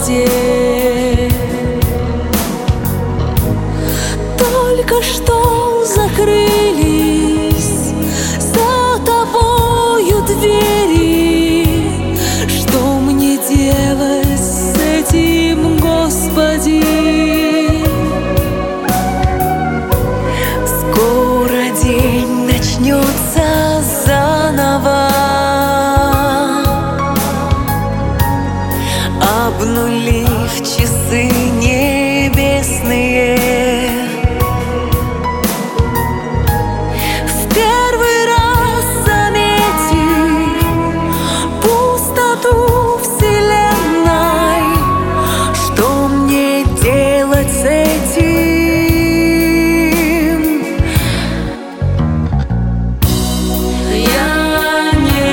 городе. Только что закрылись за тобою двери. Что мне делать с этим, Господи? Скоро день начнется заново, обнулив часы небесные. В первый раз заметив пустоту вселенной, что мне делать с этим? Я не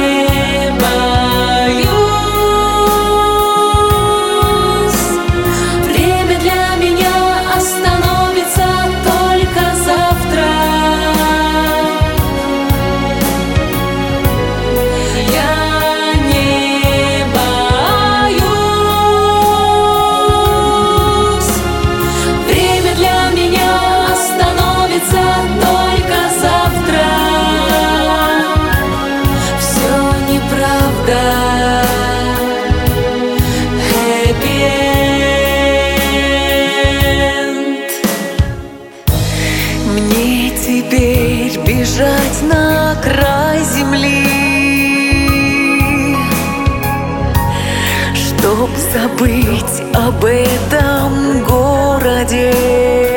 боюсь. Время для меня остановится только завтра. Я не боюсь. Время для меня остановится только завтра. Все неправда. Happy end. Мне теперь бежать на край земли, чтоб забыть об этом городе.